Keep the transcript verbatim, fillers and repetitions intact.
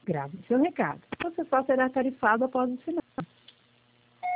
Grave seu recado. Você só será tarifado após o sinal.